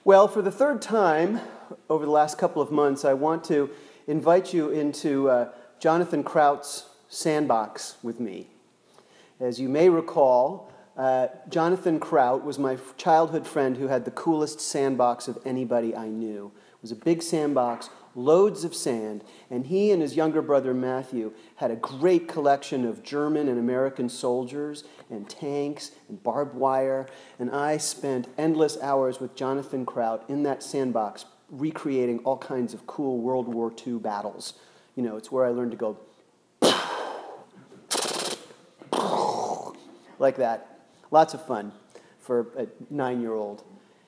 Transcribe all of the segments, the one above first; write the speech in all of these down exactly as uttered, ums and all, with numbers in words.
Well, for the third time over the last couple of months, I want to invite you into uh, Jonathan Kraut's sandbox with me. As you may recall, uh, Jonathan Kraut was my childhood friend who had the coolest sandbox of anybody I knew. It was a big sandbox, loads of sand, and he and his younger brother Matthew had a great collection of German and American soldiers and tanks and barbed wire, and I spent endless hours with Jonathan Kraut in that sandbox recreating all kinds of cool World War Two battles. You know, it's where I learned to go like that. Lots of fun for a nine-year-old.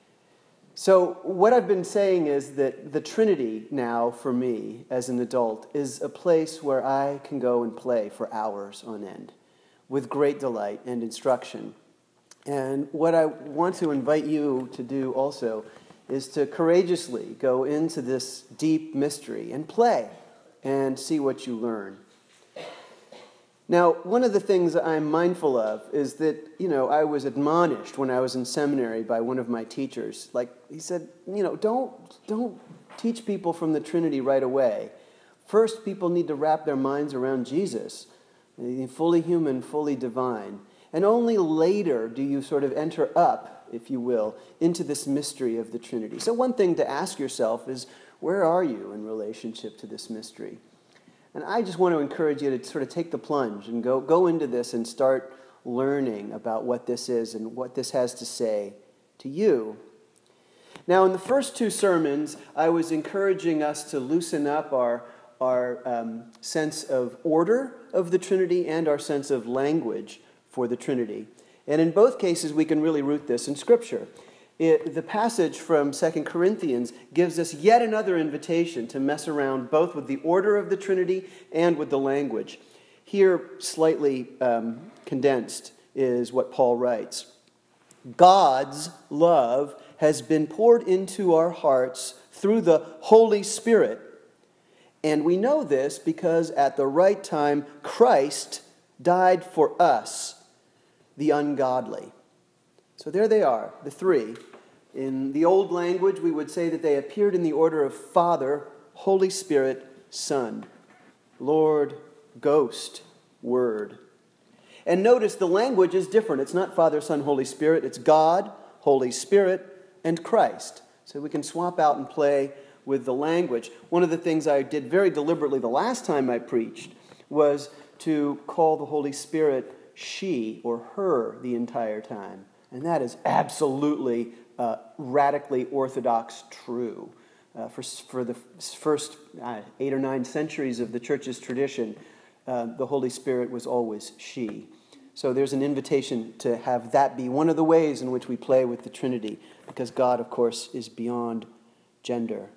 So what I've been saying is that the Trinity now, for me, as an adult, is a place where I can go and play for hours on end with great delight and instruction. And what I want to invite you to do also is to courageously go into this deep mystery and play and see what you learn. Now, one of the things I'm mindful of is that, you know, I was admonished when I was in seminary by one of my teachers. Like, he said, you know, don't, don't teach people from the Trinity right away. First, people need to wrap their minds around Jesus, fully human, fully divine. And only later do you sort of enter up, if you will, into this mystery of the Trinity. So one thing to ask yourself is, where are you in relationship to this mystery? And I just want to encourage you to sort of take the plunge and go, go into this and start learning about what this is and what this has to say to you. Now, in the first two sermons, I was encouraging us to loosen up our, our um, sense of order of the Trinity and our sense of language for the Trinity. And in both cases, we can really root this in Scripture. It, the passage from Second Corinthians gives us yet another invitation to mess around both with the order of the Trinity and with the language. Here, slightly um, condensed, is what Paul writes. God's love has been poured into our hearts through the Holy Spirit. And we know this because at the right time, Christ died for us, the ungodly. So there they are, the three. In the old language, we would say that they appeared in the order of Father, Holy Spirit, Son, Lord, Ghost, Word. And notice the language is different. It's not Father, Son, Holy Spirit. It's God, Holy Spirit, and Christ. So we can swap out and play with the language. One of the things I did very deliberately the last time I preached was to call the Holy Spirit she or her the entire time. And that is absolutely uh, radically orthodox true. Uh, for, for the first uh, eight or nine centuries of the church's tradition, uh, the Holy Spirit was always she. So there's an invitation to have that be one of the ways in which we play with the Trinity, because God, of course, is beyond gender.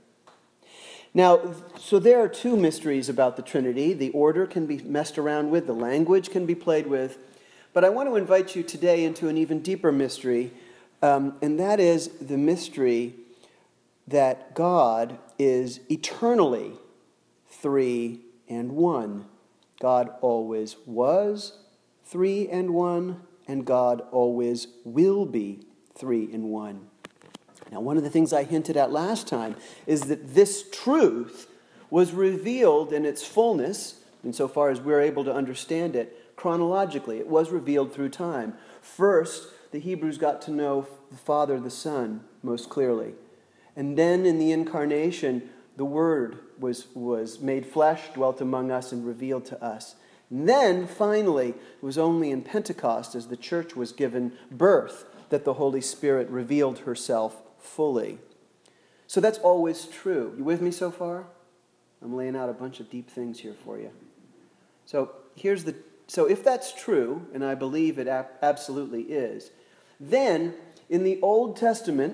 Now, so there are two mysteries about the Trinity. The order can be messed around with, the language can be played with. But I want to invite you today into an even deeper mystery, um, and that is the mystery that God is eternally three and one. God always was three and one, and God always will be three and one. Now, one of the things I hinted at last time is that this truth was revealed in its fullness, insofar as we're able to understand it, chronologically. It was revealed through time. First, the Hebrews got to know the Father, the Son, most clearly. And then in the incarnation, the Word was, was made flesh, dwelt among us, and revealed to us. And then, finally, it was only in Pentecost, as the church was given birth, that the Holy Spirit revealed herself fully. So that's always true. You with me so far? I'm laying out a bunch of deep things here for you. So here's the So if that's true, and I believe it absolutely is, then in the Old Testament,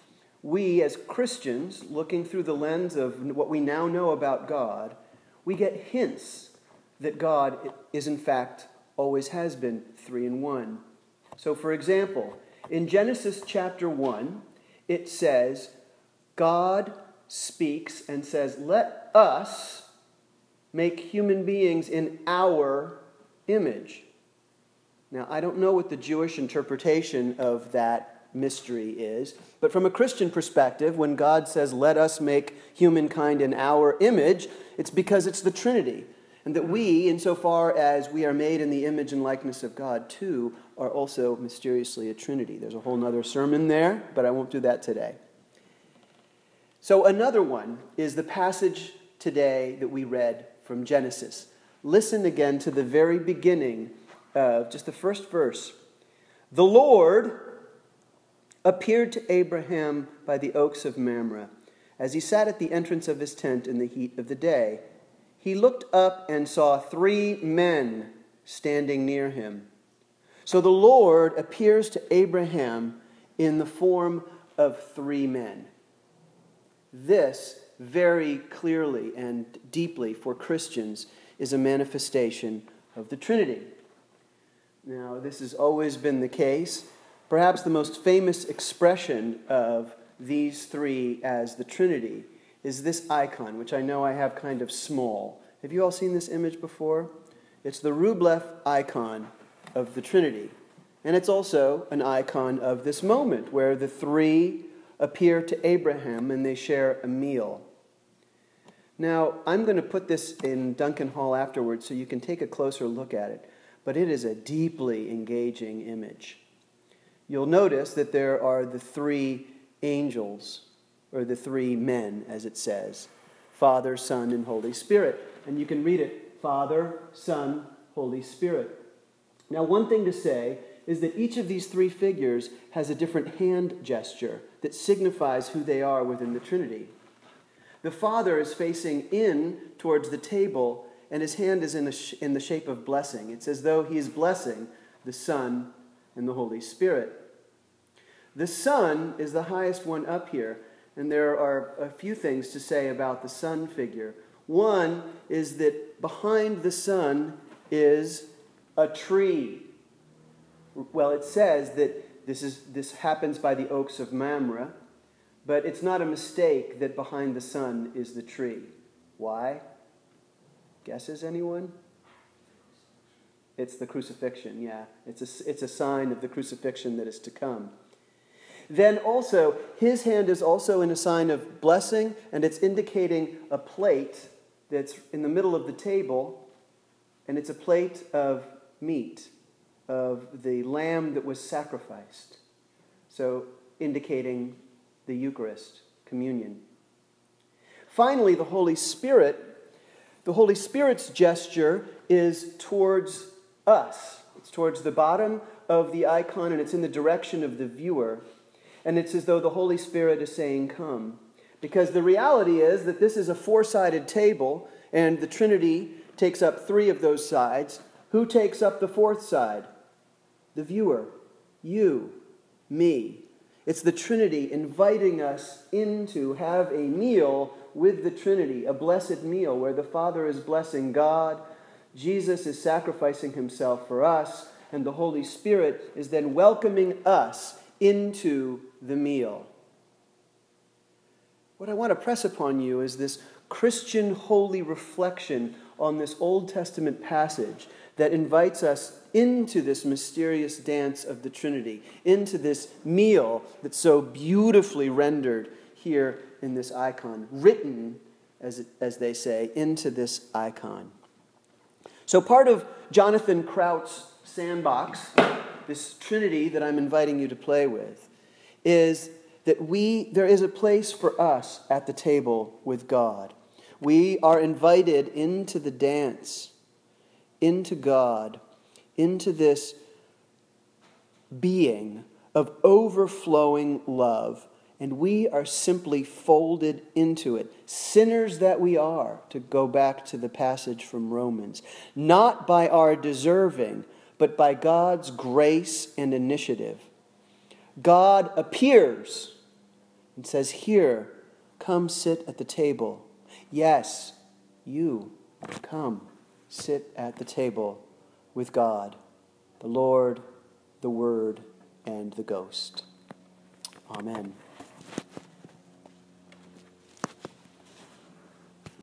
we as Christians, looking through the lens of what we now know about God, we get hints that God is in fact, always has been three in one. So for example, in Genesis chapter one, it says, God speaks and says, let us make human beings in our image. Now, I don't know what the Jewish interpretation of that mystery is. But from a Christian perspective, when God says, let us make humankind in our image, it's because it's the Trinity. And that we, insofar as we are made in the image and likeness of God, too, are also mysteriously a Trinity. There's a whole other sermon there, but I won't do that today. So another one is the passage today that we read from Genesis. Listen again to the very beginning of just the first verse. The Lord appeared to Abraham by the oaks of Mamre, as he sat at the entrance of his tent in the heat of the day. He looked up and saw three men standing near him. So the Lord appears to Abraham in the form of three men. This, very clearly and deeply for Christians, is a manifestation of the Trinity. Now, this has always been the case. Perhaps the most famous expression of these three as the Trinity is this icon, which I know I have kind of small. Have you all seen this image before? It's the Rublev icon of the Trinity. And it's also an icon of this moment where the three appear to Abraham and they share a meal. Now, I'm going to put this in Duncan Hall afterwards so you can take a closer look at it. But it is a deeply engaging image. You'll notice that there are the three angels, or the three men, as it says, Father, Son, and Holy Spirit. And you can read it, Father, Son, Holy Spirit. Now, one thing to say is that each of these three figures has a different hand gesture that signifies who they are within the Trinity. The Father is facing in towards the table, and his hand is in, a sh- in the shape of blessing. It's as though he is blessing the Son and the Holy Spirit. The Son is the highest one up here, and there are a few things to say about the Son figure. One is that behind the Son is a tree. Well, it says that this is this happens by the oaks of Mamre, but it's not a mistake that behind the Son is the tree. Why? Guesses, anyone? It's the crucifixion, yeah. It's a, it's a sign of the crucifixion that is to come. Then also, his hand is also in a sign of blessing, and it's indicating a plate that's in the middle of the table, and it's a plate of meat, of the lamb that was sacrificed. So, indicating the Eucharist, communion. Finally, the Holy Spirit, the Holy Spirit's gesture is towards us. It's towards the bottom of the icon, and it's in the direction of the viewer. And it's as though the Holy Spirit is saying, come. Because the reality is that this is a four-sided table, and the Trinity takes up three of those sides. Who takes up the fourth side? The viewer. You. Me. It's the Trinity inviting us in to have a meal with the Trinity, a blessed meal where the Father is blessing God, Jesus is sacrificing himself for us, and the Holy Spirit is then welcoming us into the meal. What I want to press upon you is this Christian holy reflection on this Old Testament passage that invites us into this mysterious dance of the Trinity, into this meal that's so beautifully rendered here in this icon, written, as, it, as they say, into this icon. So part of Jonathan Kraut's sandbox, this Trinity that I'm inviting you to play with, is that we there is a place for us at the table with God. We are invited into the dance, into God, into this being of overflowing love, and we are simply folded into it. Sinners that we are, to go back to the passage from Romans, not by our deserving, but by God's grace and initiative. God appears and says, here, come sit at the table. Yes, you, come sit at the table with God, the Lord, the Word, and the Ghost. Amen.